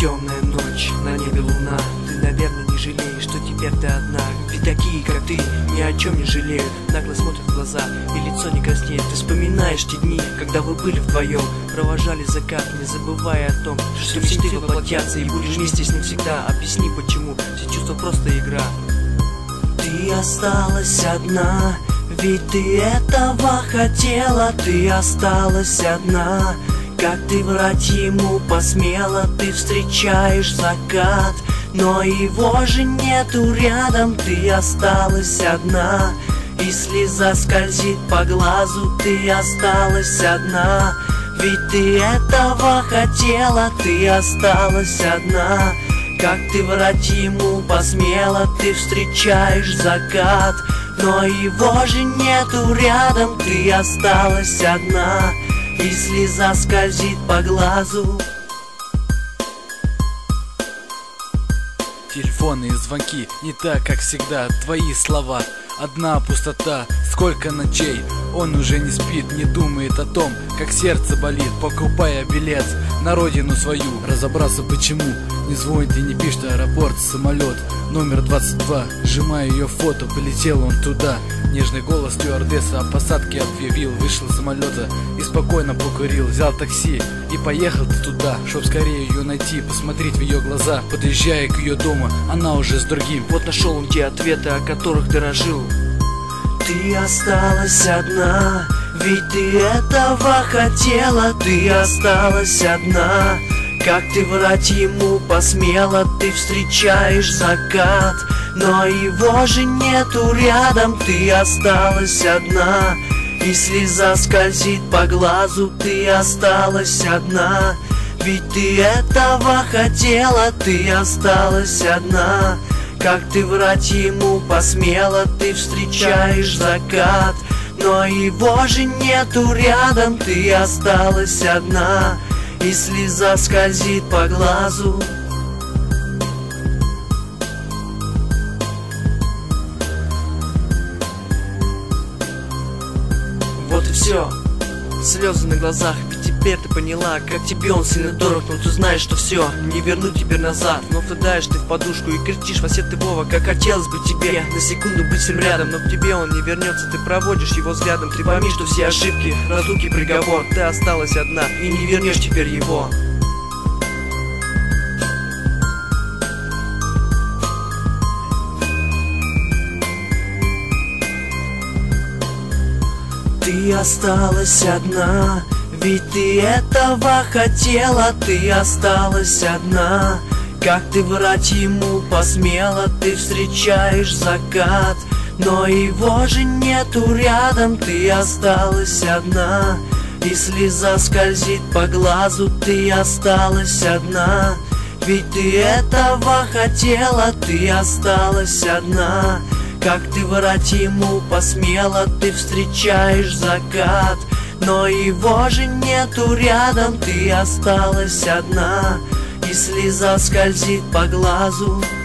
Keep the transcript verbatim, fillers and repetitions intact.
Темная ночь, на небе луна. Ты, наверное, не жалеешь, что теперь ты одна. Ведь такие, как ты, ни о чем не жалеют. Нагло смотрят в глаза, и лицо не краснеет. Ты вспоминаешь те дни, когда вы были вдвоем, провожали закат, не забывая о том, что мечты воплотятся, и будешь вместе с ним всегда. Объясни, почему все чувства просто игра. Ты осталась одна, ведь ты этого хотела. Ты осталась одна, как ты врать ему посмела. Ты встречаешь закат, но его же нету рядом. Ты осталась одна, и слеза скользит по глазу. Ты осталась одна, ведь ты этого хотела. Ты осталась одна, как ты врать ему посмела. Ты встречаешь закат, но его же нету рядом. Ты осталась одна, и слеза скользит по глазу. Телефоны и звонки не так, как всегда. Твои слова, одна пустота. Сколько ночей он уже не спит, не думает о том, как сердце болит, покупая билет на родину свою. Разобраться, почему не звонит и не пишет. Аэропорт, самолет, номер двадцать два. Сжимая ее фото, полетел он туда. Нежный голос стюардесса о посадке объявил. Вышел из самолета и спокойно покурил. Взял такси и поехал ты туда, чтоб скорее ее найти, посмотреть в ее глаза. Подъезжая к ее дому, она уже с другим. Вот нашел он те ответы, о которых дорожил. Ты осталась одна, ведь ты этого хотела. Ты осталась одна, как ты врать ему посмела. Ты встречаешь закат, но его же нету рядом. Ты осталась одна, и слеза скользит по глазу. Ты осталась одна, ведь ты этого хотела. Ты осталась одна, как ты врать ему посмела. Ты встречаешь закат, но его же нету рядом. Ты осталась одна, и слеза скользит по глазу. Вот и все. Слезы на глазах, ведь теперь ты поняла, как тебе он сильно дорог. Но ты знаешь, что все, не вернуть теперь назад. Но втыдаешь ты в подушку и кричишь во все ты, Вова, как хотелось бы тебе на секунду быть всем рядом. Но к тебе он не вернется, ты проводишь его взглядом. Ты пойми, что все ошибки, разлуки, приговор. Ты осталась одна, и не вернешь теперь его. Ты осталась одна, ведь ты этого хотела. Ты осталась одна, как ты врать ему посмела. Ты встречаешь закат, но его же нету рядом. Ты осталась одна, и слеза скользит по глазу. Ты осталась одна, ведь ты этого хотела. Ты осталась одна, как ты врать ему посмела. Ты встречаешь закат, но его же нету рядом. Ты осталась одна, и слеза скользит по глазу.